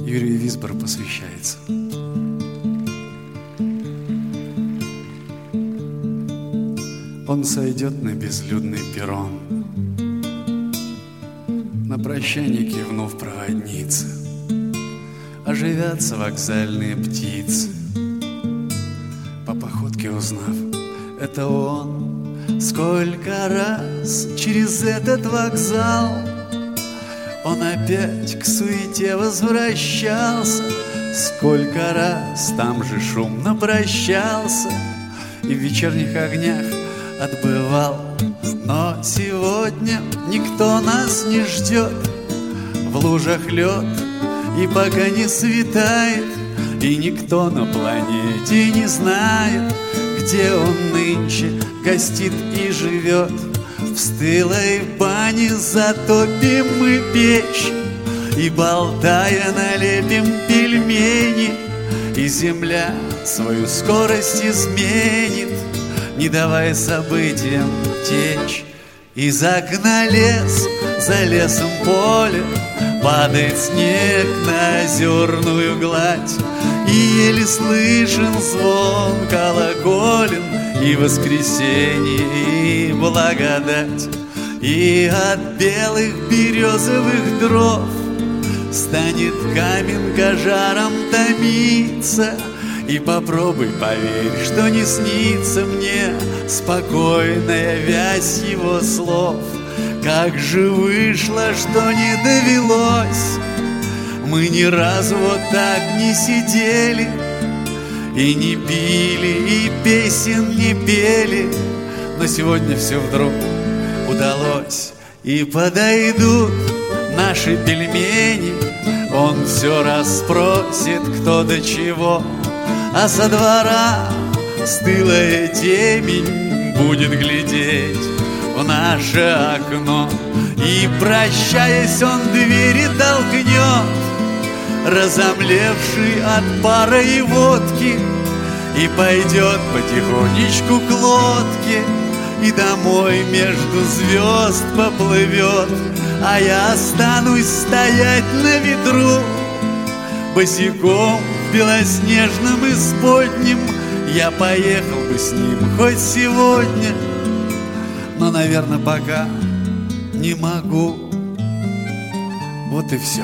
Юрию Висбору посвящается. Он сойдет на безлюдный перрон, на прощанье кивнув проводнице. Оживятся вокзальные птицы, по походке узнав, это он. Сколько раз через этот вокзал он опять к суете возвращался, сколько раз там же шумно прощался и в вечерних огнях отбывал. Но сегодня никто нас не ждет, в лужах лед, и пока не светает, и никто на планете не знает, где он нынче гостит и живет. В стылой бане затопим мы печь и, болтая, налепим пельмени, и земля свою скорость изменит, не давая событиям течь. Из окна лес, за лесом поле, падает снег на озерную гладь, и еле слышен звон колоколен, и воскресенье, и благодать. И от белых березовых дров станет каменка жаром томиться. И попробуй поверь, что не снится мне спокойная вязь его слов. Как же вышло, что не довелось, мы ни разу вот так не сидели и не пили, и песен не пели. Но сегодня все вдруг удалось. И подойдут наши пельмени, он все расспросит, кто до чего, а со двора стылая темень будет глядеть в наше окно. И, прощаясь, он двери толкнет, разомлевший от пара и водки, и пойдет потихонечку к лодке, и домой между звезд поплывет. А я останусь стоять на ветру, босиком в белоснежном исподнем. Я поехал бы с ним хоть сегодня, но, наверное, пока не могу. Вот и все.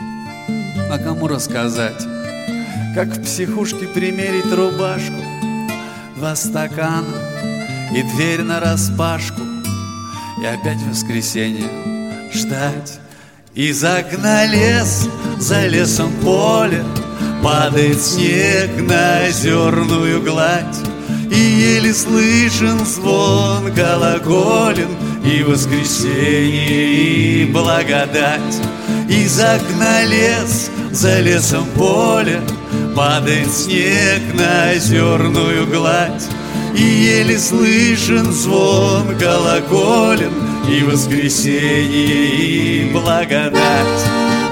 А кому рассказать, как в психушке примерить рубашку, 2 стакана и дверь нараспашку, и опять воскресенье ждать. Из окна лес, за лесом поле, падает снег на озерную гладь, и еле слышен звон колоколен, и воскресенье, и благодать. Из окна лес, за лесом поле, падает снег на озерную гладь, и еле слышен звон колоколен, и воскресенье, и благодать.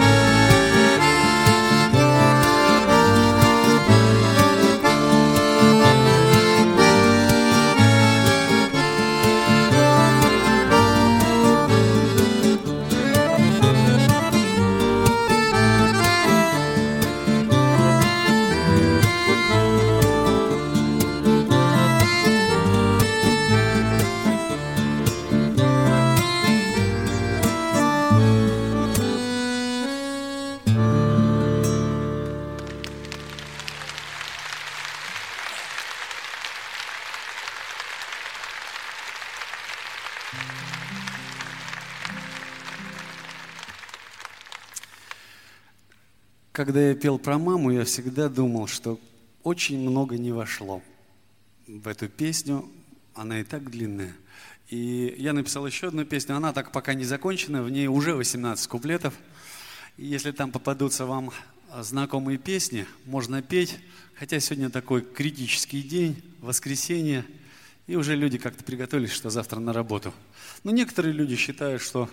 Когда я пел про маму, я всегда думал, что очень много не вошло в эту песню. Она и так длинная. И я написал еще одну песню, она так пока не закончена, в ней уже 18 куплетов. И если там попадутся вам знакомые песни, можно петь. Хотя сегодня такой критический день, воскресенье, и уже люди как-то приготовились, что завтра на работу. Но некоторые люди считают, что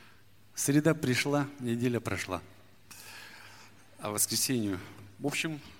среда пришла, неделя прошла. А воскресенью, в общем,